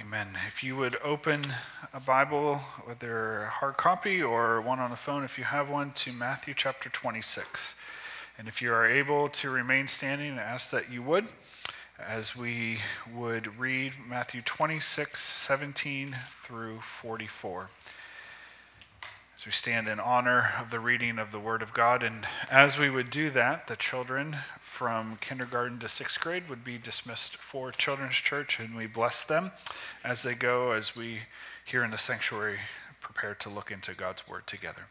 Amen. If you would open a Bible, whether a hard copy or one on the phone, if you have one, to Matthew chapter 26. And if you are able to remain standing, I ask that you would, as we would read Matthew 26, 17 through 44. As we stand in honor of the reading of the Word of God, and as we would do that, the children from kindergarten to 6th grade would be dismissed for Children's Church, and we bless them as they go, as we here in the sanctuary prepare to look into God's Word together.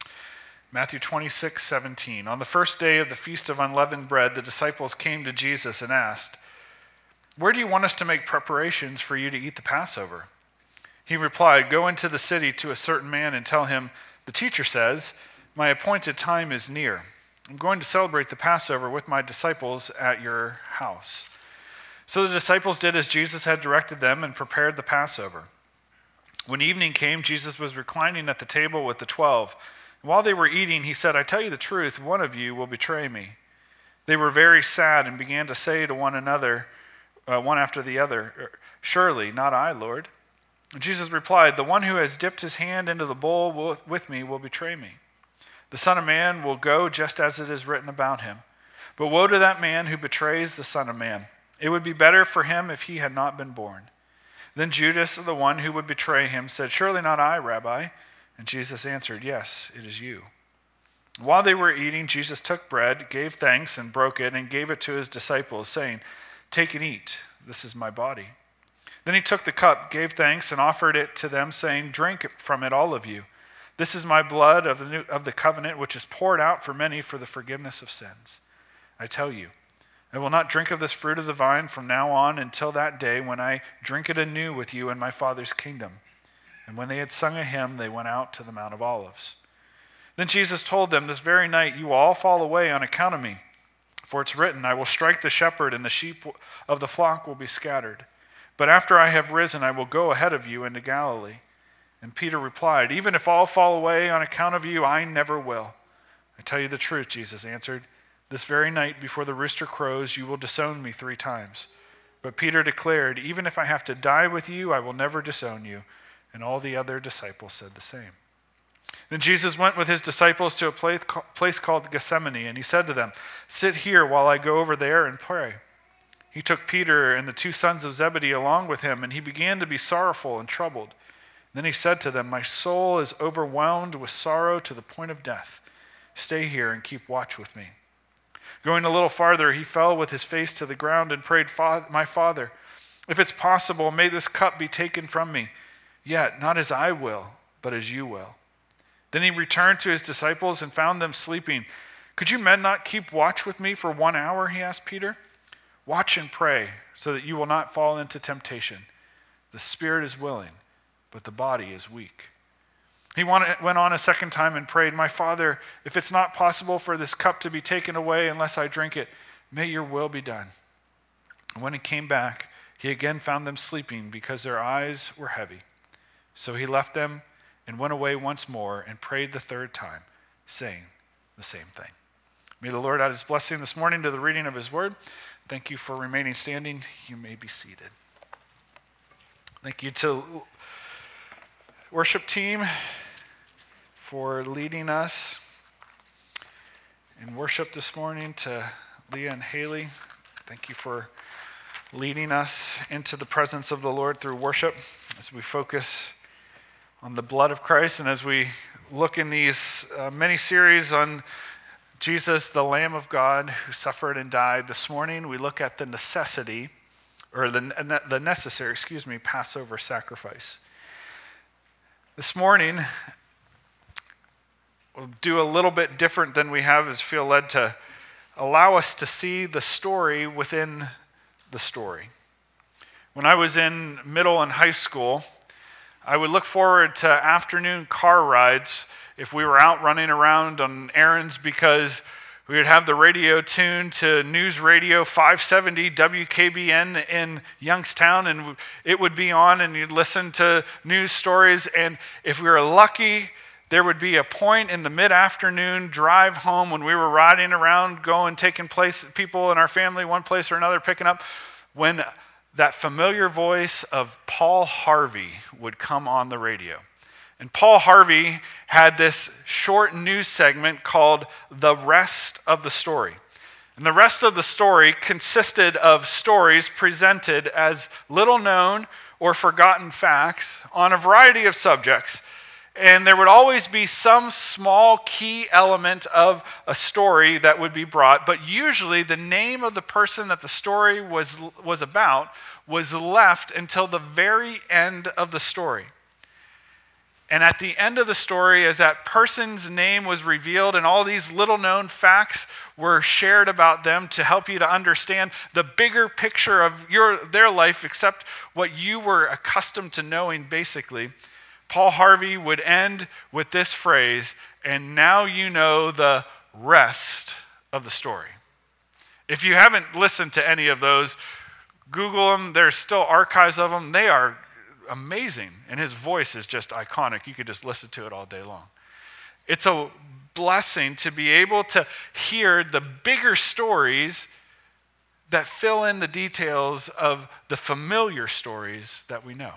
Matthew 26, 17. On the first day of the Feast of Unleavened Bread, the disciples came to Jesus and asked, "Where do you want us to make preparations for you to eat the Passover?" He replied, "Go into the city to a certain man and tell him, 'The teacher says, my appointed time is near. I'm going to celebrate the Passover with my disciples at your house.' So the disciples did as Jesus had directed them and prepared the Passover. When evening came, Jesus was reclining at the table with the 12. And while they were eating, he said, 'I tell you the truth, one of you will betray me.' They were very sad and began to say to one another, one after the other, 'Surely not I, Lord.' And Jesus replied, 'The one who has dipped his hand into the bowl with me will betray me. The Son of Man will go just as it is written about him. But woe to that man who betrays the Son of Man. It would be better for him if he had not been born.' Then Judas, the one who would betray him, said, 'Surely not I, Rabbi.' And Jesus answered, 'Yes, it is you.' While they were eating, Jesus took bread, gave thanks, and broke it, and gave it to his disciples, saying, 'Take and eat. This is my body.' Then he took the cup, gave thanks, and offered it to them, saying, 'Drink from it, all of you. This is my blood of the covenant, which is poured out for many for the forgiveness of sins. I tell you, I will not drink of this fruit of the vine from now on until that day when I drink it anew with you in my Father's kingdom.' And when they had sung a hymn, they went out to the Mount of Olives. Then Jesus told them, 'This very night you will all fall away on account of me. For it's written, I will strike the shepherd, and the sheep of the flock will be scattered. But after I have risen, I will go ahead of you into Galilee.' And Peter replied, 'Even if all fall away on account of you, I never will.' 'I tell you the truth,' Jesus answered, 'this very night before the rooster crows, you will disown me 3 times. But Peter declared, 'Even if I have to die with you, I will never disown you.' And all the other disciples said the same. Then Jesus went with his disciples to a place called Gethsemane, and he said to them, 'Sit here while I go over there and pray.' He took Peter and the 2 sons of Zebedee along with him, and he began to be sorrowful and troubled. Then he said to them, 'My soul is overwhelmed with sorrow to the point of death. Stay here and keep watch with me.' Going a little farther, he fell with his face to the ground and prayed, 'My Father, if it's possible, may this cup be taken from me. Yet not as I will, but as you will.' Then he returned to his disciples and found them sleeping. 'Could you men not keep watch with me for 1 hour?' he asked Peter. 'Watch and pray so that you will not fall into temptation. The spirit is willing, but the body is weak.' He went on a second time and prayed, 'My Father, if it's not possible for this cup to be taken away unless I drink it, may your will be done.' And when he came back, he again found them sleeping because their eyes were heavy. So he left them and went away once more and prayed the 3rd time, saying the same thing." May the Lord add his blessing this morning to the reading of his word. Thank you for remaining standing. You may be seated. Thank you to worship team for leading us in worship this morning, to Leah and Haley. Thank you for leading us into the presence of the Lord through worship as we focus on the blood of Christ and as we look in these many series on Jesus, the Lamb of God who suffered and died. This morning we look at the necessary Passover sacrifice. This morning we'll do a little bit different than we have, as feel led to allow us to see the story within the story. When I was in middle and high school, I would look forward to afternoon car rides if we were out running around on errands, because we would have the radio tuned to News Radio 570 WKBN in Youngstown, and it would be on, and you'd listen to news stories. And if we were lucky, there would be a point in the mid-afternoon drive home when we were riding around, taking place, people in our family one place or another, picking up, when that familiar voice of Paul Harvey would come on the radio. And Paul Harvey had this short news segment called The Rest of the Story. And the rest of the story consisted of stories presented as little known or forgotten facts on a variety of subjects. And there would always be some small key element of a story that would be brought, but usually the name of the person that the story was about was left until the very end of the story. And at the end of the story, as that person's name was revealed and all these little known facts were shared about them to help you to understand the bigger picture of their life, except what you were accustomed to knowing basically, Paul Harvey would end with this phrase, and now you know the rest of the story. If you haven't listened to any of those, Google them. There's still archives of them. They are amazing, and his voice is just iconic. You could just listen to it all day long. It's a blessing to be able to hear the bigger stories that fill in the details of the familiar stories that we know.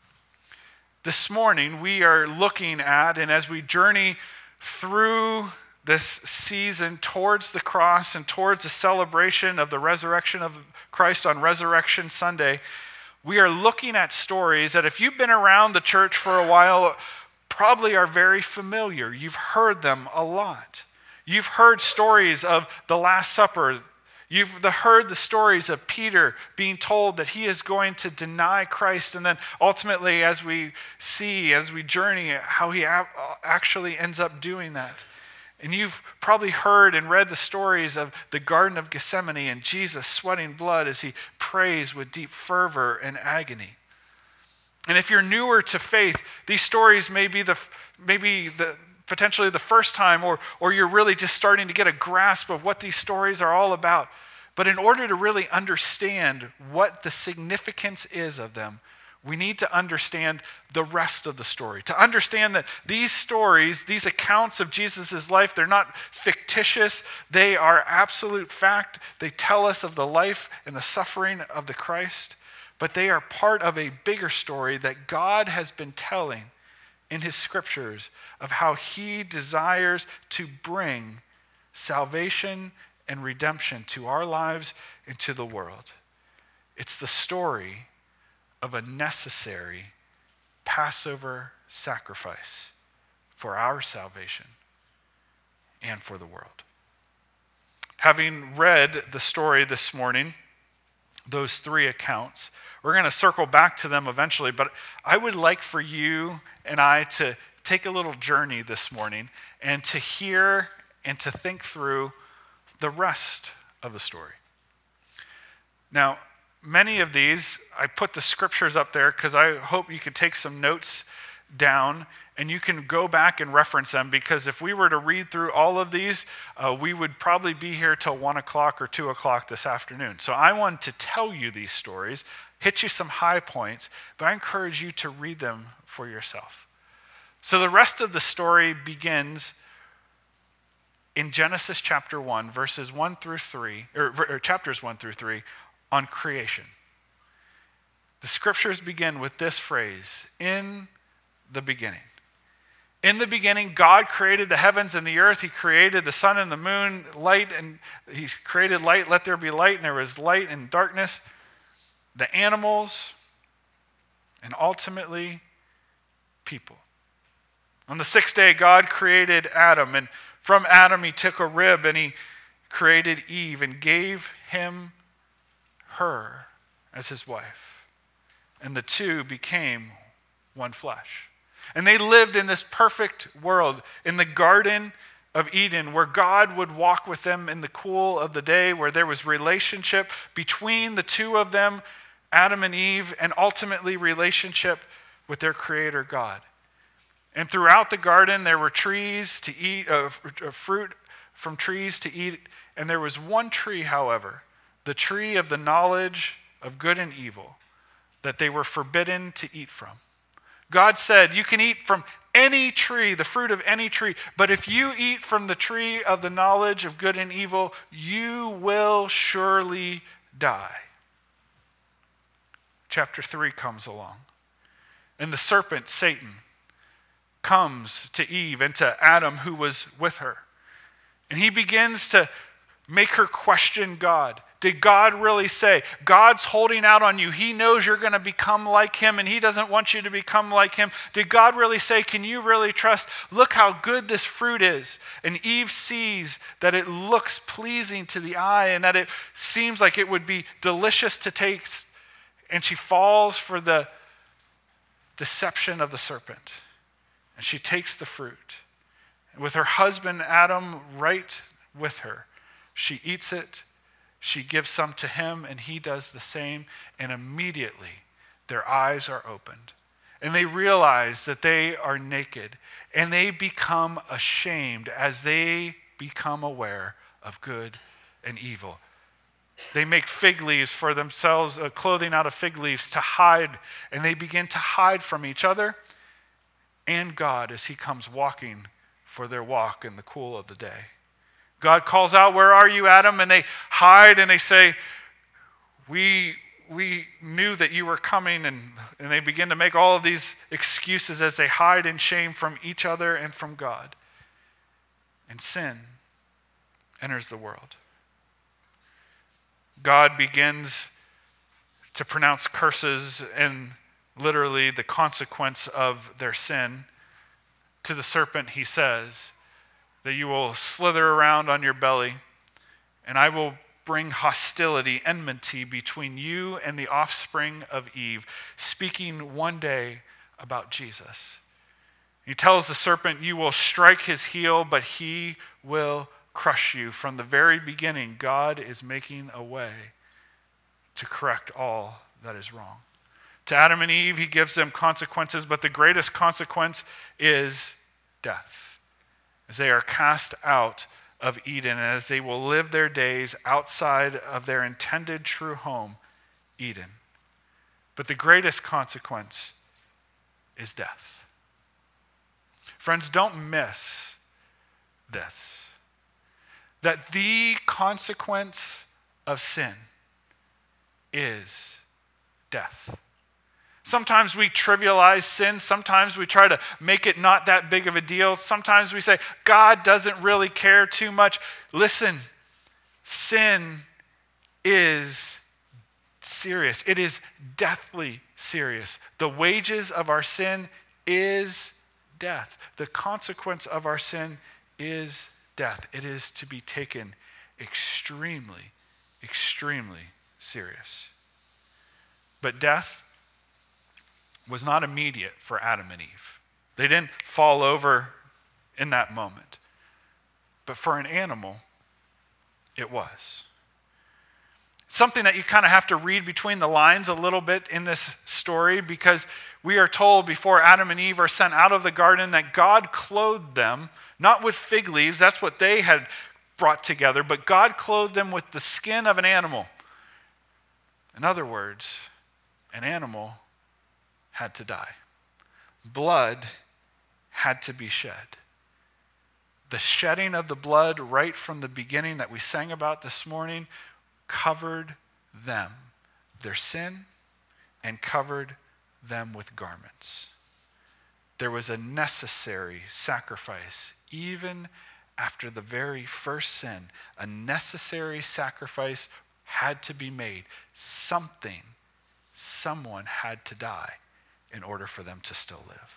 This morning we are looking at, and as we journey through this season towards the cross and towards the celebration of the resurrection of Christ on Resurrection Sunday, we are looking at stories that if you've been around the church for a while, probably are very familiar. You've heard them a lot. You've heard stories of the Last Supper. You've heard the stories of Peter being told that he is going to deny Christ, and then ultimately as we journey, how he actually ends up doing that. And you've probably heard and read the stories of the Garden of Gethsemane and Jesus sweating blood as he prays with deep fervor and agony. And if you're newer to faith, these stories may be potentially the first time, or you're really just starting to get a grasp of what these stories are all about. But in order to really understand what the significance is of them, we need to understand the rest of the story. To understand that these stories, these accounts of Jesus' life, they're not fictitious. They are absolute fact. They tell us of the life and the suffering of the Christ. But they are part of a bigger story that God has been telling in his scriptures of how he desires to bring salvation and redemption to our lives and to the world. It's the story of a necessary Passover sacrifice for our salvation and for the world. Having read the story this morning, those three accounts, we're going to circle back to them eventually, but I would like for you and I to take a little journey this morning and to hear and to think through the rest of the story. Now, many of these, I put the scriptures up there because I hope you could take some notes down and you can go back and reference them, because if we were to read through all of these, we would probably be here till 1 o'clock or 2 o'clock this afternoon. So I want to tell you these stories, hit you some high points, but I encourage you to read them for yourself. So the rest of the story begins in Genesis chapter 1, verses 1 through 3, or chapters 1 through 3, on creation. The scriptures begin with this phrase, in the beginning. In the beginning, God created the heavens and the earth. He created the sun and the moon, light, and he created light. Let there be light, and there was light and darkness. The animals, and ultimately, people. On the sixth day, God created Adam, and from Adam he took a rib, and he created Eve, and gave her as his wife. And the two became one flesh. And they lived in this perfect world, in the Garden of Eden, where God would walk with them in the cool of the day, where there was relationship between the two of them, Adam and Eve, and ultimately relationship with their Creator God. And throughout the garden, there were trees to eat, fruit from trees to eat, and there was one tree, however, the tree of the knowledge of good and evil, that they were forbidden to eat from. God said, you can eat from any tree, the fruit of any tree, but if you eat from the tree of the knowledge of good and evil, you will surely die. chapter 3 comes along. And the serpent, Satan, comes to Eve and to Adam who was with her. And he begins to make her question God. Did God really say? God's holding out on you. He knows you're going to become like him and he doesn't want you to become like him. Did God really say, can you really trust? Look how good this fruit is. And Eve sees that it looks pleasing to the eye and that it seems like it would be delicious to taste. And she falls for the deception of the serpent. And she takes the fruit. And with her husband Adam right with her, she eats it. She gives some to him, and he does the same, and immediately their eyes are opened. And they realize that they are naked, and they become ashamed as they become aware of good and evil. They make fig leaves for themselves, clothing out of fig leaves to hide, and they begin to hide from each other and God as he comes walking for their walk in the cool of the day. God calls out, where are you, Adam? And they hide and they say, we knew that you were coming. And they begin to make all of these excuses as they hide in shame from each other and from God. And sin enters the world. God begins to pronounce curses and literally the consequence of their sin. To the serpent he says, that you will slither around on your belly, and I will bring hostility, enmity between you and the offspring of Eve, speaking one day about Jesus. He tells the serpent, you will strike his heel, but he will crush you. From the very beginning, God is making a way to correct all that is wrong. To Adam and Eve, he gives them consequences, but the greatest consequence is death. As they are cast out of Eden, and as they will live their days outside of their intended true home, Eden. But the greatest consequence is death. Friends, don't miss this. That the consequence of sin is death. Sometimes we trivialize sin. Sometimes we try to make it not that big of a deal. Sometimes we say, God doesn't really care too much. Listen, sin is serious. It is deathly serious. The wages of our sin is death. The consequence of our sin is death. It is to be taken extremely, extremely serious. But death was not immediate for Adam and Eve. They didn't fall over in that moment. But for an animal, it was. Something that you kind of have to read between the lines a little bit in this story, because we are told before Adam and Eve are sent out of the garden that God clothed them, not with fig leaves, that's what they had brought together, but God clothed them with the skin of an animal. In other words, an animal had to die. Blood had to be shed. The shedding of the blood right from the beginning that we sang about this morning covered them, their sin, and covered them with garments. There was a necessary sacrifice, even after the very first sin. A necessary sacrifice had to be made. Someone had to die in order for them to still live.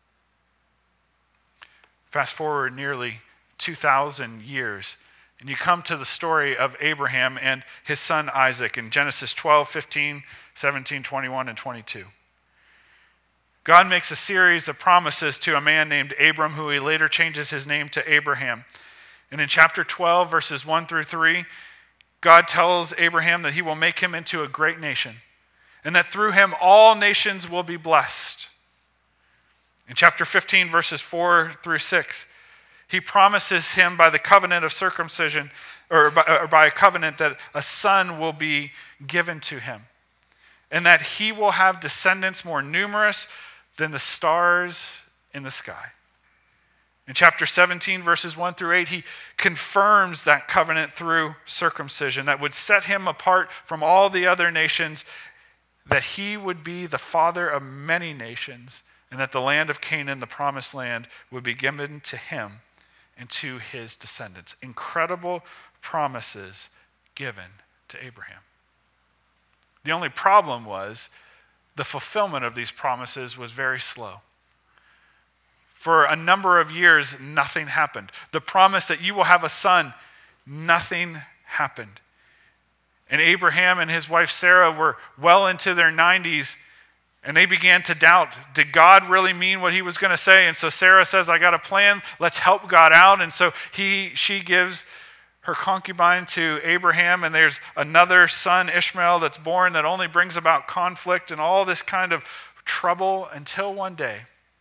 Fast forward nearly 2,000 years, and you come to the story of Abraham and his son Isaac in Genesis 12, 15, 17, 21, and 22. God makes a series of promises to a man named Abram, who he later changes his name to Abraham. And in chapter 12, verses 1 through 3, God tells Abraham that he will make him into a great nation, and that through him all nations will be blessed. In chapter 15, verses 4 through 6, he promises him by the covenant of circumcision, or by a covenant, that a son will be given to him, and that he will have descendants more numerous than the stars in the sky. In chapter 17, verses 1 through 8, he confirms that covenant through circumcision that would set him apart from all the other nations, that he would be the father of many nations, and that the land of Canaan, the promised land, would be given to him and to his descendants. Incredible promises given to Abraham. The only problem was the fulfillment of these promises was very slow. For a number of years, nothing happened. The promise that you will have a son, nothing happened. And Abraham and his wife Sarah were well into their 90s, and they began to doubt, did God really mean what he was going to say? And so Sarah says, I got a plan, let's help God out. And so she gives her concubine to Abraham, and there's another son, Ishmael, that's born that only brings about conflict and all this kind of trouble until one day,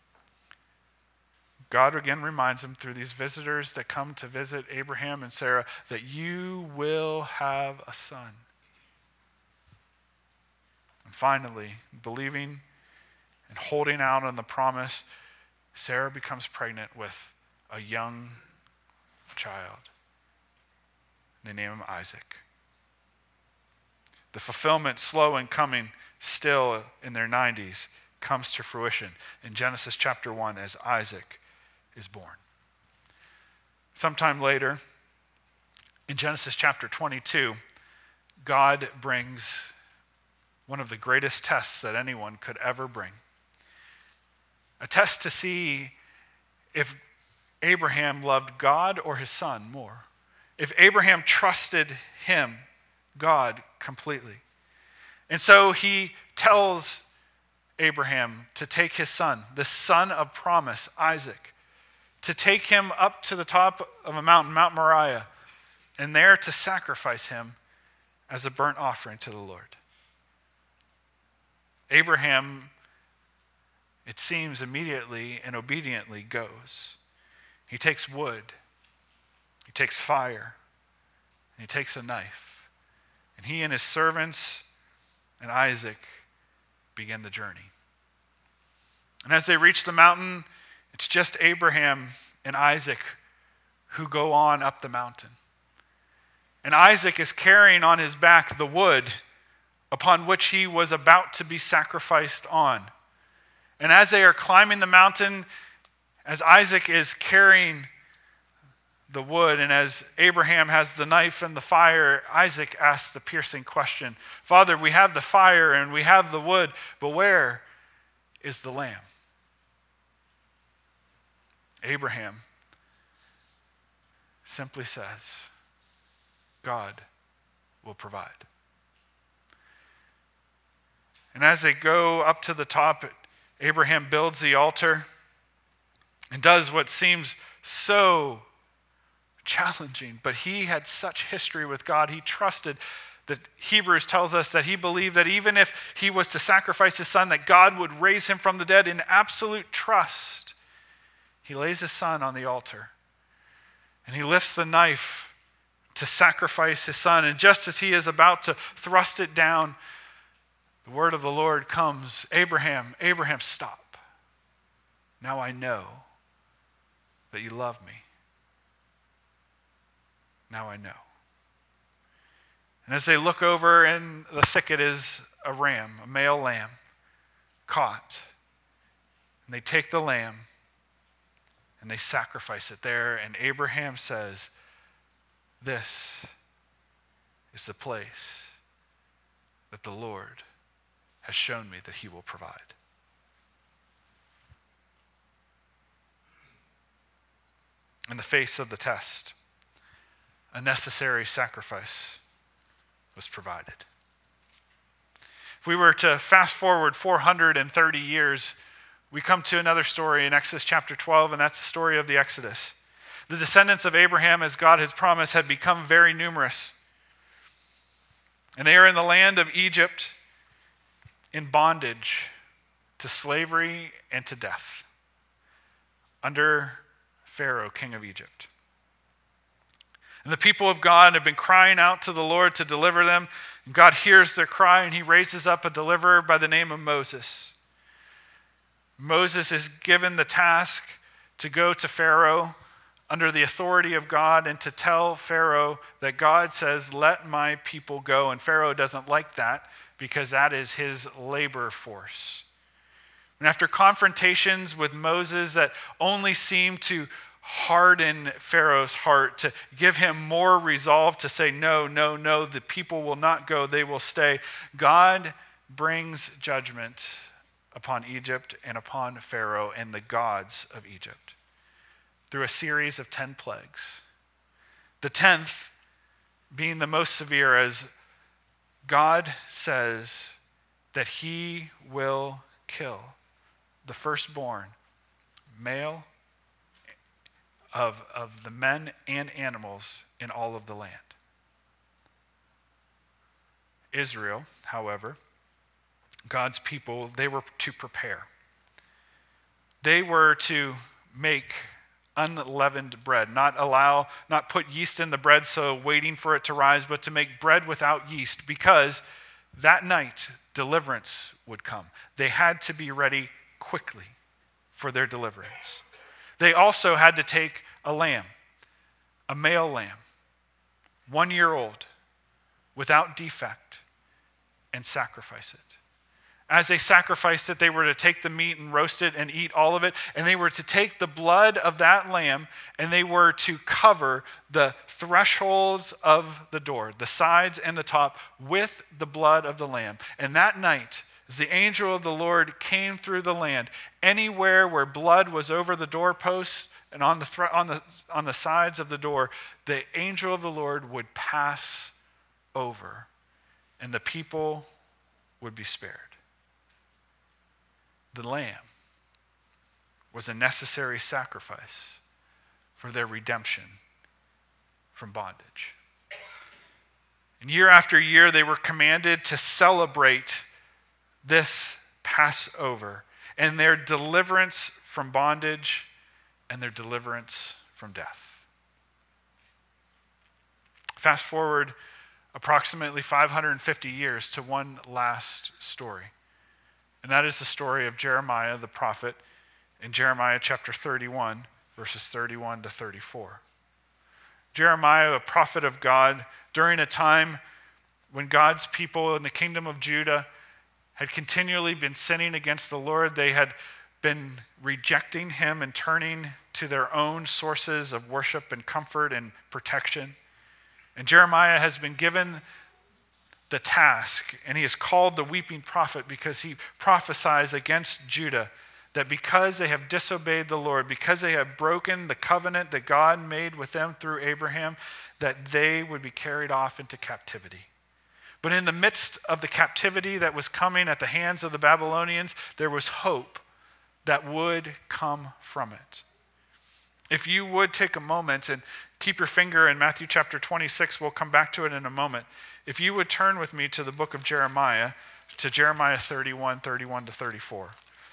God again reminds him through these visitors that come to visit Abraham and Sarah that you will have a son. And finally, believing and holding out on the promise, Sarah becomes pregnant with a young child. They name him Isaac. The fulfillment, slow in coming, still in their 90s, comes to fruition in Genesis chapter 1 as Isaac is born. Sometime later, in Genesis chapter 22, God brings one of the greatest tests that anyone could ever bring. A test to see if Abraham loved God or his son more. If Abraham trusted him, God, completely. And so he tells Abraham to take his son, the son of promise, Isaac, to take him up to the top of a mountain, Mount Moriah, and there to sacrifice him as a burnt offering to the Lord. Abraham, it seems, immediately and obediently goes. He takes wood, he takes fire, and he takes a knife. And he and his servants and Isaac begin the journey. And as they reach the mountain, it's just Abraham and Isaac who go on up the mountain. And Isaac is carrying on his back the wood upon which he was about to be sacrificed on. And as they are climbing the mountain, as Isaac is carrying the wood and as Abraham has the knife and the fire, Isaac asks the piercing question, Father, we have the fire and we have the wood, but where is the lamb? Abraham simply says, God will provide. And as they go up to the top, Abraham builds the altar and does what seems so challenging, but he had such history with God. He trusted that Hebrews tells us that he believed that even if he was to sacrifice his son, that God would raise him from the dead in absolute trust. He lays his son on the altar and he lifts the knife to sacrifice his son. And just as he is about to thrust it down, the word of the Lord comes, Abraham, Abraham, stop. Now I know that you love me. Now I know. And as they look over, in the thicket is a ram, a male lamb, caught. And they take the lamb and they sacrifice it there. And Abraham says, this is the place that the Lord has shown me that he will provide. In the face of the test, a necessary sacrifice was provided. If we were to fast forward 430 years, we come to another story in Exodus chapter 12, and that's the story of the Exodus. The descendants of Abraham, as God has promised, had become very numerous. And they are in the land of Egypt in bondage to slavery and to death under Pharaoh, king of Egypt. And the people of God have been crying out to the Lord to deliver them. And God hears their cry and he raises up a deliverer by the name of Moses. Moses is given the task to go to Pharaoh under the authority of God and to tell Pharaoh that God says, let my people go. And Pharaoh doesn't like that because that is his labor force. And after confrontations with Moses that only seemed to harden Pharaoh's heart, to give him more resolve to say, no, no, no, the people will not go, they will stay, God brings judgment upon Egypt and upon Pharaoh and the gods of Egypt through a series of 10 plagues. The 10th being the most severe, as God says that he will kill the firstborn, male, of the men and animals in all of the land. Israel, however, God's people, they were to prepare. They were to make unleavened bread, not put yeast in the bread so waiting for it to rise, but to make bread without yeast, because that night deliverance would come. They had to be ready quickly for their deliverance. They also had to take a lamb, a male lamb, 1 year old, without defect, and sacrifice it. As they sacrificed it, they were to take the meat and roast it and eat all of it. And they were to take the blood of that lamb and they were to cover the thresholds of the door, the sides and the top, with the blood of the lamb. And that night, as the angel of the Lord came through the land, anywhere where blood was over the doorposts and on the sides of the door, the angel of the Lord would pass over and the people would be spared. The lamb was a necessary sacrifice for their redemption from bondage. And year after year, they were commanded to celebrate this Passover and their deliverance from bondage and their deliverance from death. Fast forward approximately 550 years to one last story. And that is the story of Jeremiah the prophet in Jeremiah chapter 31, verses 31 to 34. Jeremiah, a prophet of God, during a time when God's people in the kingdom of Judah had continually been sinning against the Lord. They had been rejecting him and turning to their own sources of worship and comfort and protection. And Jeremiah has been given the task, and he is called the weeping prophet because he prophesies against Judah that because they have disobeyed the Lord, because they have broken the covenant that God made with them through Abraham, that they would be carried off into captivity. But in the midst of the captivity that was coming at the hands of the Babylonians, there was hope that would come from it. If you would take a moment and keep your finger in Matthew chapter 26, we'll come back to it in a moment. If you would turn with me to the book of Jeremiah, to Jeremiah 31, 31 to 34.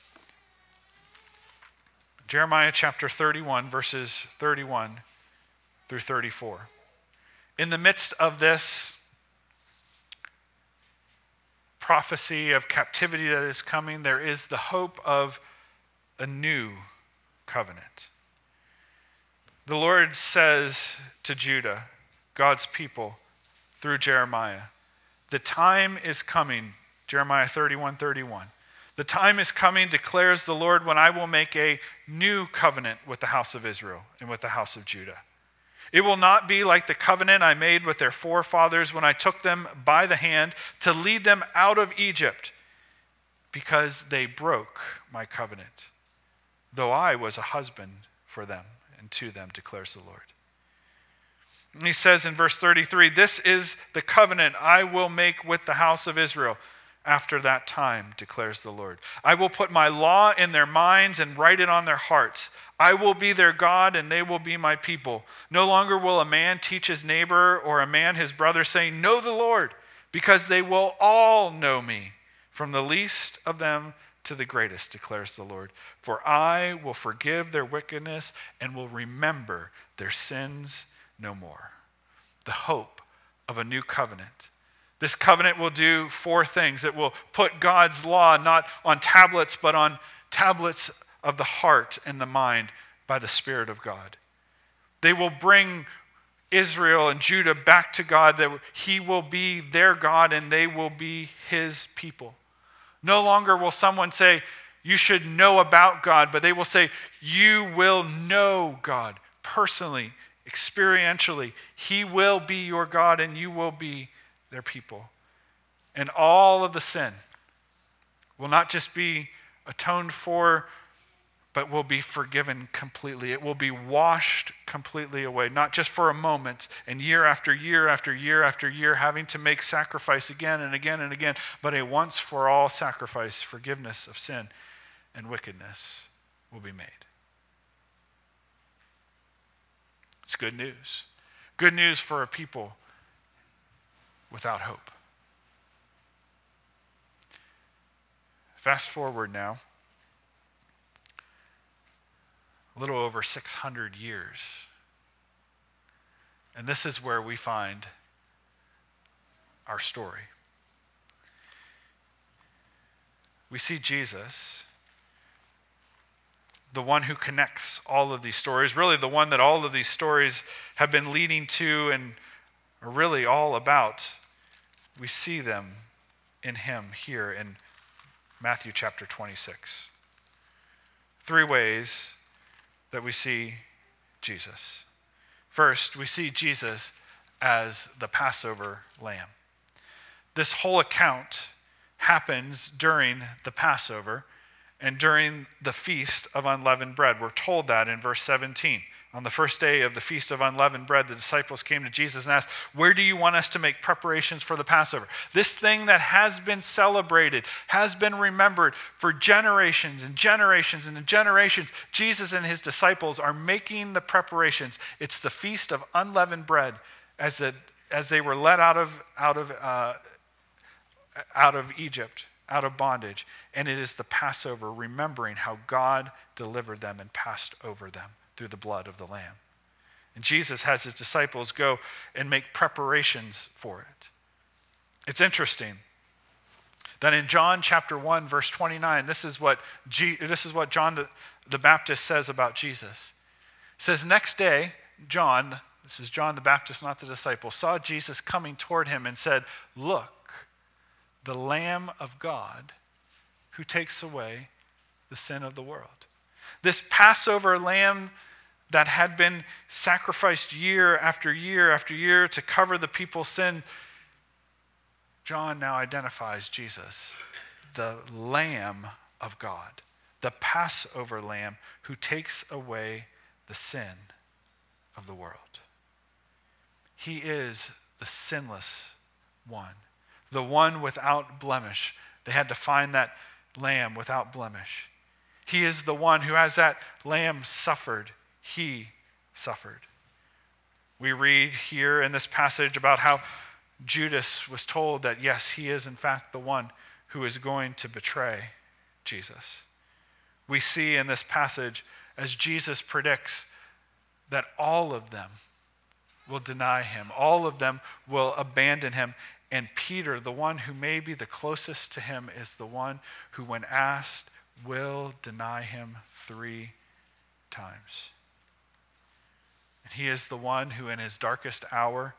Jeremiah chapter 31, verses 31 through 34. In the midst of this prophecy of captivity that is coming, there is the hope of a new covenant. The Lord says to Judah, God's people, through Jeremiah, the time is coming, Jeremiah 31, 31. The time is coming, declares the Lord, when I will make a new covenant with the house of Israel and with the house of Judah. It will not be like the covenant I made with their forefathers when I took them by the hand to lead them out of Egypt, because they broke my covenant, though I was a husband for them and to them, declares the Lord. And he says in verse 33, this is the covenant I will make with the house of Israel after that time, declares the Lord. I will put my law in their minds and write it on their hearts. I will be their God and they will be my people. No longer will a man teach his neighbor or a man his brother, saying, know the Lord, because they will all know me, from the least of them to the greatest, declares the Lord. For I will forgive their wickedness and will remember their sins no more. The hope of a new covenant. This covenant will do four things. It will put God's law not on tablets, but on tablets of the heart and the mind by the Spirit of God. They will bring Israel and Judah back to God, that he will be their God and they will be his people. No longer will someone say, you should know about God, but they will say, you will know God personally, experientially. He will be your God and you will be their people. And all of the sin will not just be atoned for, but will be forgiven completely. It will be washed completely away, not just for a moment and year after year after year after year, having to make sacrifice again and again and again, but a once for all sacrifice, forgiveness of sin and wickedness will be made. It's good news. Good news for a people without hope. Fast forward now, a little over 600 years. And this is where we find our story. We see Jesus, the one who connects all of these stories, really the one that all of these stories have been leading to and are really all about. We see them in him here in Matthew chapter 26. 3 ways that we see Jesus. First, we see Jesus as the Passover lamb. This whole account happens during the Passover and during the Feast of Unleavened Bread. We're told that in verse 17. On the first day of the Feast of Unleavened Bread, the disciples came to Jesus and asked, where do you want us to make preparations for the Passover? This thing that has been celebrated, has been remembered for generations and generations and generations. Jesus and his disciples are making the preparations. It's the Feast of Unleavened Bread as they were led out of Egypt, out of bondage. And it is the Passover, remembering how God delivered them and passed over them through the blood of the Lamb. And Jesus has his disciples go and make preparations for it. It's interesting that in John chapter 1, verse 29, this is what John the Baptist says about Jesus. It says, next day, John, this is John the Baptist, not the disciple, saw Jesus coming toward him and said, look, the Lamb of God who takes away the sin of the world. This Passover lamb that had been sacrificed year after year after year to cover the people's sin, John now identifies Jesus, the Lamb of God, the Passover lamb who takes away the sin of the world. He is the sinless one, the one without blemish. They had to find that lamb without blemish. He is the one who, as that lamb suffered, he suffered. We read here in this passage about how Judas was told that, yes, he is in fact the one who is going to betray Jesus. We see in this passage, as Jesus predicts, that all of them will deny him. All of them will abandon him. And Peter, the one who may be the closest to him, is the one who, when asked, will deny him 3 times. And he is the one who in his darkest hour,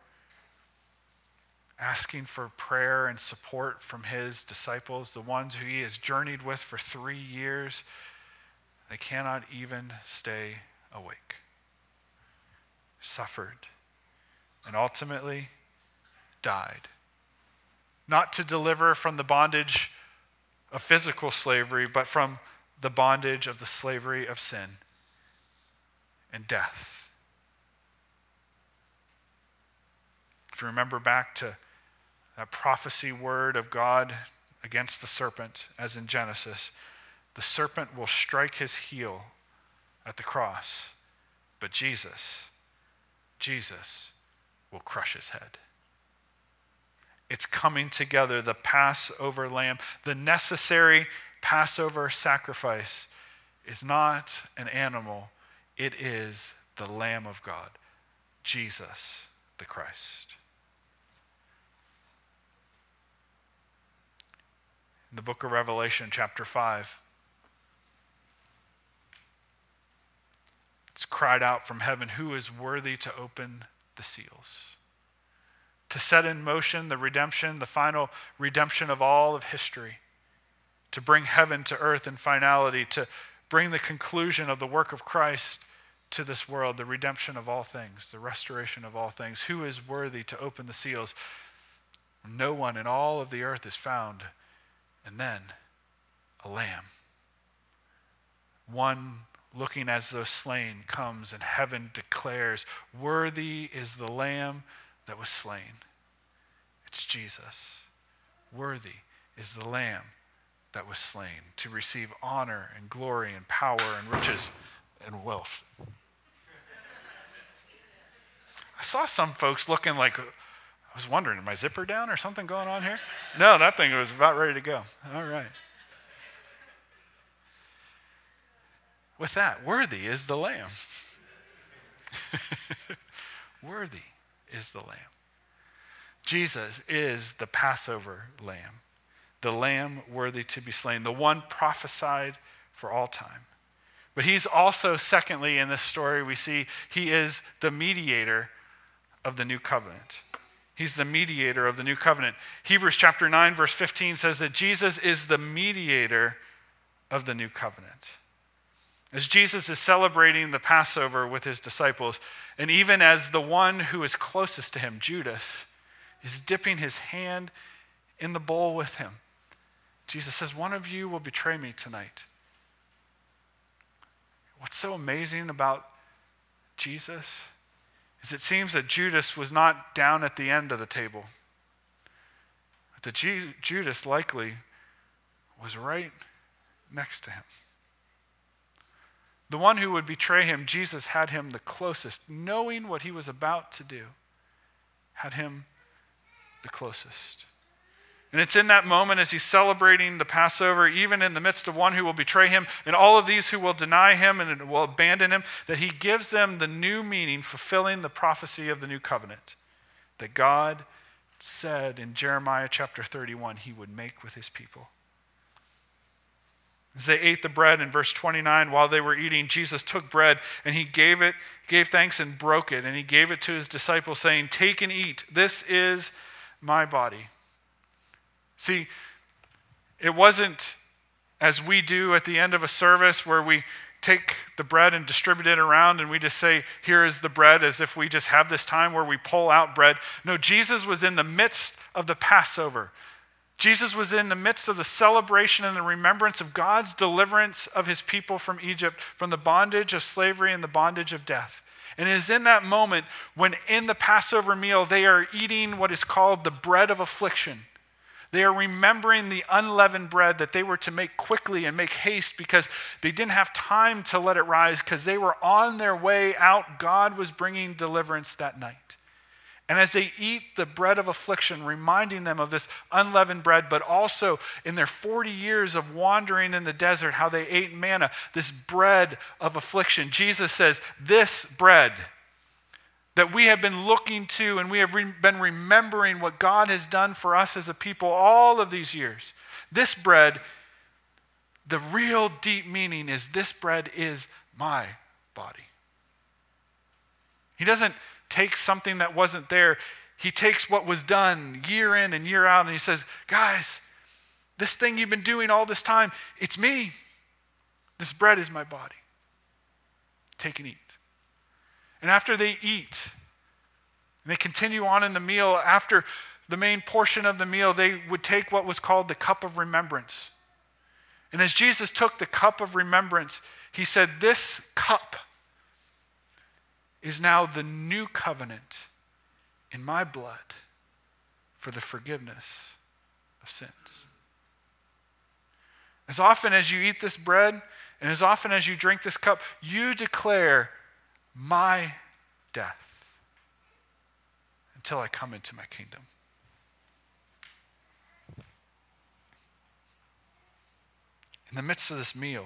asking for prayer and support from his disciples, the ones who he has journeyed with for 3 years, they cannot even stay awake. Suffered and ultimately died. Not to deliver from the bondage of physical slavery, but from the bondage of the slavery of sin and death. If you remember back to that prophecy word of God against the serpent, as in Genesis, the serpent will strike his heel at the cross, but Jesus will crush his head. It's coming together, the Passover lamb, the necessary Passover sacrifice is not an animal, it is the Lamb of God, Jesus the Christ. In the book of Revelation, chapter 5, it's cried out from heaven, who is worthy to open the seals, to set in motion the redemption, the final redemption of all of history, to bring heaven to earth in finality, to bring the conclusion of the work of Christ to this world, the redemption of all things, the restoration of all things. Who is worthy to open the seals? No one in all of the earth is found. And then a lamb, one looking as though slain, comes, and heaven declares, worthy is the lamb that was slain. It's Jesus. Worthy is the lamb that was slain to receive honor and glory and power and riches and wealth. I saw some folks looking like, I was wondering, is my zipper down or something going on here? No, that thing was about ready to go. All right. With that, worthy is the lamb. Worthy is the lamb. Jesus is the Passover lamb, the lamb worthy to be slain, the one prophesied for all time. But he's also, secondly, in this story, we see he is the mediator of the new covenant. He's the mediator of the new covenant. Hebrews chapter 9, verse 15 says that Jesus is the mediator of the new covenant. As Jesus is celebrating the Passover with his disciples, and even as the one who is closest to him, Judas, is dipping his hand in the bowl with him, Jesus says, one of you will betray me tonight. What's so amazing about Jesus is it seems that Judas was not down at the end of the table. That Judas likely was right next to him. The one who would betray him, Jesus had him the closest, knowing what he was about to do, had him the closest. And it's in that moment as he's celebrating the Passover, even in the midst of one who will betray him and all of these who will deny him and will abandon him, that he gives them the new meaning, fulfilling the prophecy of the new covenant that God said in Jeremiah chapter 31 he would make with his people. As they ate the bread in verse 29, while they were eating, Jesus took bread and he gave thanks and broke it, and he gave it to his disciples saying, "Take and eat, this is my body." See, it wasn't as we do at the end of a service where we take the bread and distribute it around and we just say, here is the bread, as if we just have this time where we pull out bread. No, Jesus was in the midst of the Passover. Jesus was in the midst of the celebration and the remembrance of God's deliverance of his people from Egypt, from the bondage of slavery and the bondage of death. And it is in that moment when in the Passover meal they are eating what is called the bread of affliction. They are remembering the unleavened bread that they were to make quickly and make haste because they didn't have time to let it rise because they were on their way out. God was bringing deliverance that night. And as they eat the bread of affliction, reminding them of this unleavened bread, but also in their 40 years of wandering in the desert, how they ate manna, this bread of affliction, Jesus says, this bread that we have been looking to and we have been remembering what God has done for us as a people all of these years. This bread, the real deep meaning is this bread is my body. He doesn't take something that wasn't there. He takes what was done year in and year out and he says, guys, this thing you've been doing all this time, it's me. This bread is my body. Take and eat. And after they eat, and they continue on in the meal, after the main portion of the meal, they would take what was called the cup of remembrance. And as Jesus took the cup of remembrance, he said, this cup is now the new covenant in my blood for the forgiveness of sins. As often as you eat this bread, and as often as you drink this cup, you declare my death until I come into my kingdom. In the midst of this meal,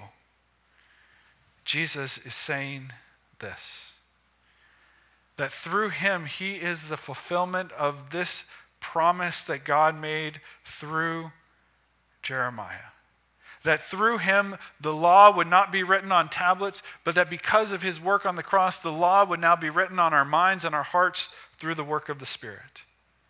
Jesus is saying this, that through him, he is the fulfillment of this promise that God made through Jeremiah. That through him, the law would not be written on tablets, but that because of his work on the cross, the law would now be written on our minds and our hearts through the work of the Spirit.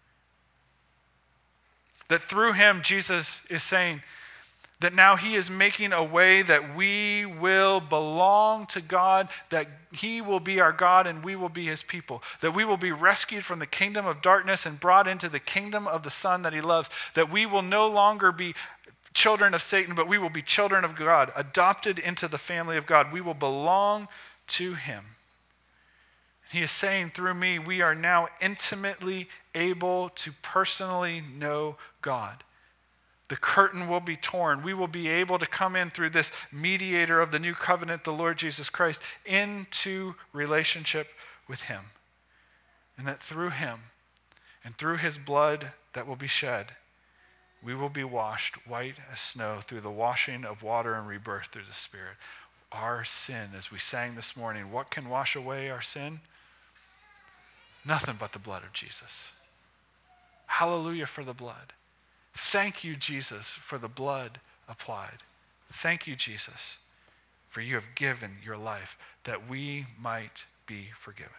That through him, Jesus is saying that now he is making a way that we will belong to God, that he will be our God and we will be his people. That we will be rescued from the kingdom of darkness and brought into the kingdom of the Son that he loves. That we will no longer be children of Satan, but we will be children of God, adopted into the family of God. We will belong to him. He is saying through me, we are now intimately able to personally know God. The curtain will be torn. We will be able to come in through this mediator of the new covenant, the Lord Jesus Christ, into relationship with him. And that through him and through his blood that will be shed, we will be washed white as snow through the washing of water and rebirth through the Spirit. Our sin, as we sang this morning, what can wash away our sin? Nothing but the blood of Jesus. Hallelujah for the blood. Thank you, Jesus, for the blood applied. Thank you, Jesus, for you have given your life that we might be forgiven.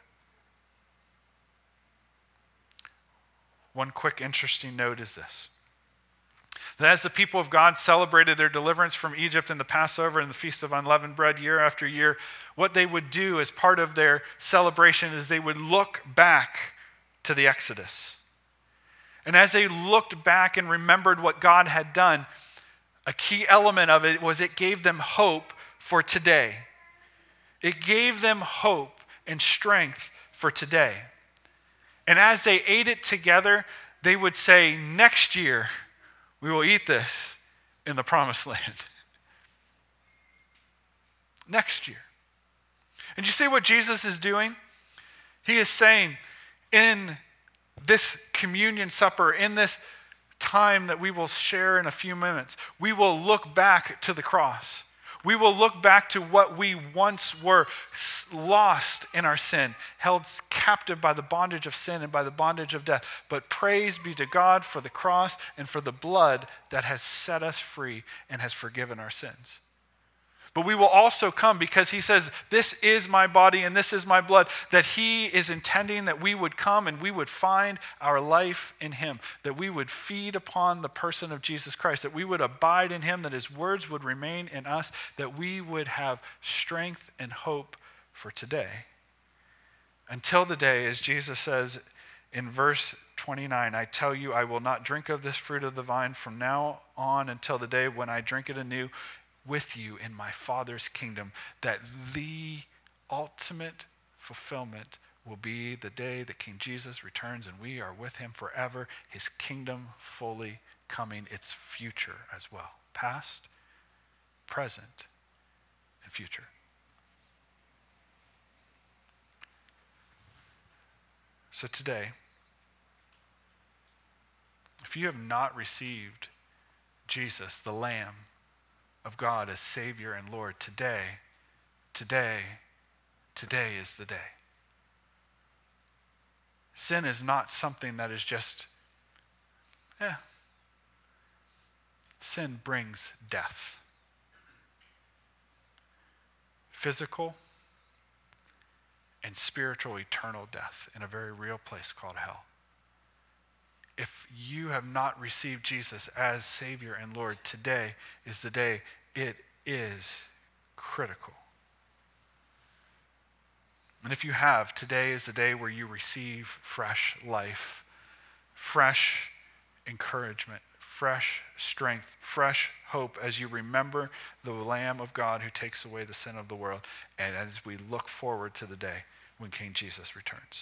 One quick interesting note is this. That as the people of God celebrated their deliverance from Egypt in the Passover and the Feast of Unleavened Bread year after year, what they would do as part of their celebration is they would look back to the Exodus. And as they looked back and remembered what God had done, a key element of it was it gave them hope for today. It gave them hope and strength for today. And as they ate it together, they would say, next year, we will eat this in the promised land. Next year. And you see what Jesus is doing? He is saying, in this communion supper, in this time that we will share in a few minutes, we will look back to the cross. We will look back to what we once were, lost in our sin, held captive by the bondage of sin and by the bondage of death. But praise be to God for the cross and for the blood that has set us free and has forgiven our sins. But we will also come because he says, this is my body and this is my blood, that he is intending that we would come and we would find our life in him, that we would feed upon the person of Jesus Christ, that we would abide in him, that his words would remain in us, that we would have strength and hope for today. Until the day, as Jesus says in verse 29, I tell you, I will not drink of this fruit of the vine from now on until the day when I drink it anew with you in my Father's kingdom, that the ultimate fulfillment will be the day that King Jesus returns and we are with him forever, his kingdom fully coming, its future as well, past, present, and future. So today, if you have not received Jesus, the Lamb of God as Savior and Lord, today is the day. Sin is not something that is just, Sin brings death. Physical and spiritual eternal death in a very real place called hell. If you have not received Jesus as Savior and Lord, today is the day. It is critical. And if you have, today is the day where you receive fresh life, fresh encouragement, fresh strength, fresh hope as you remember the Lamb of God who takes away the sin of the world, and as we look forward to the day when King Jesus returns.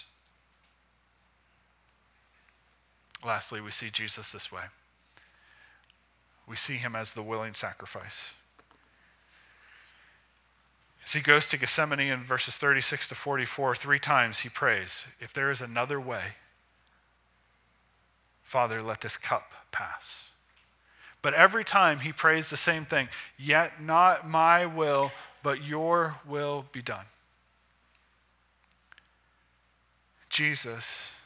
Lastly, we see Jesus this way. We see him as the willing sacrifice. As he goes to Gethsemane in verses 36 to 44, 3 times he prays, if there is another way, Father, let this cup pass. But every time he prays the same thing, yet not my will, but your will be done. Jesus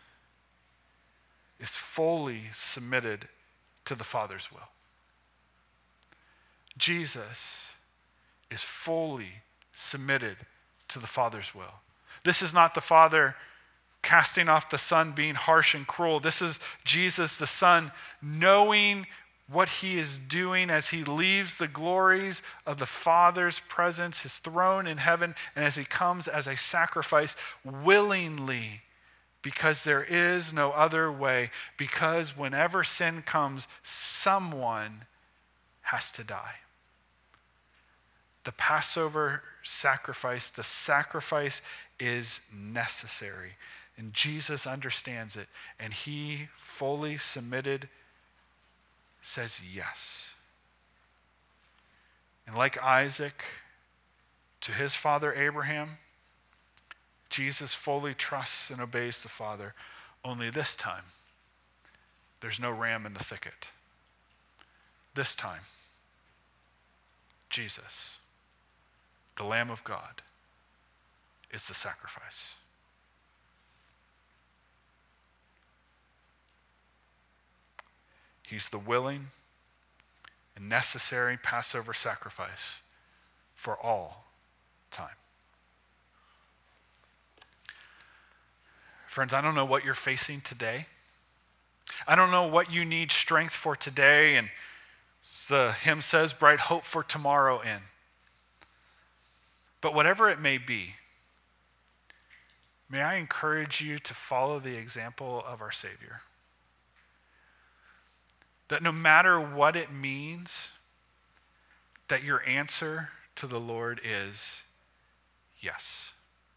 is fully submitted to the Father's will. Jesus is fully submitted to the Father's will. This is not the Father casting off the Son, being harsh and cruel. This is Jesus, the Son, knowing what he is doing as he leaves the glories of the Father's presence, his throne in heaven, and as he comes as a sacrifice willingly, because there is no other way, because whenever sin comes, someone has to die. The Passover sacrifice, the sacrifice is necessary. And Jesus understands it, and he, fully submitted, says yes. And like Isaac to his father Abraham, Jesus fully trusts and obeys the Father. Only this time, there's no ram in the thicket. This time, Jesus, the Lamb of God, is the sacrifice. He's the willing and necessary Passover sacrifice for all time. Friends, I don't know what you're facing today. I don't know what you need strength for today, and as the hymn says, bright hope for tomorrow in. But whatever it may be, may I encourage you to follow the example of our Savior. That no matter what it means, that your answer to the Lord is yes.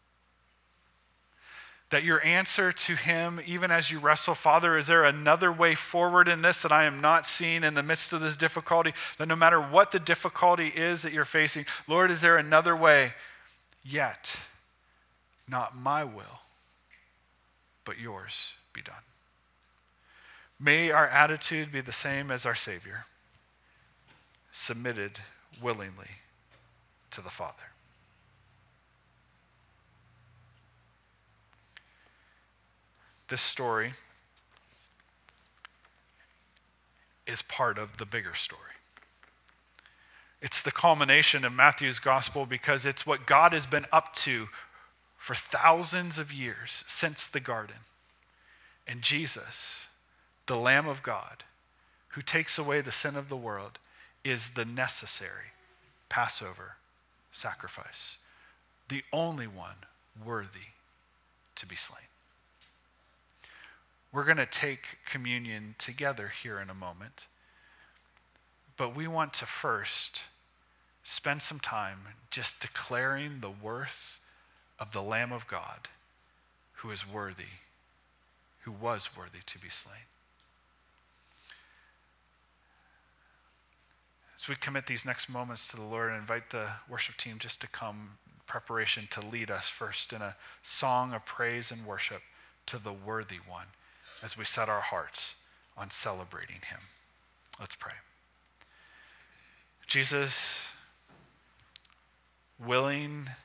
That your answer to him, even as you wrestle, Father, is there another way forward in this that I am not seeing in the midst of this difficulty? That no matter what the difficulty is that you're facing, Lord, is there another way? Yet, not my will, but yours be done. May our attitude be the same as our Savior, submitted willingly to the Father. This story is part of the bigger story. It's the culmination of Matthew's gospel because it's what God has been up to for thousands of years since the garden. And Jesus, the Lamb of God, who takes away the sin of the world, is the necessary Passover sacrifice, the only one worthy to be slain. We're going to take communion together here in a moment, but we want to first spend some time just declaring the worth of the Lamb of God who is worthy, who was worthy to be slain. As we commit these next moments to the Lord, and invite the worship team just to come in preparation to lead us first in a song of praise and worship to the worthy one as we set our hearts on celebrating him. Let's pray. Jesus, willing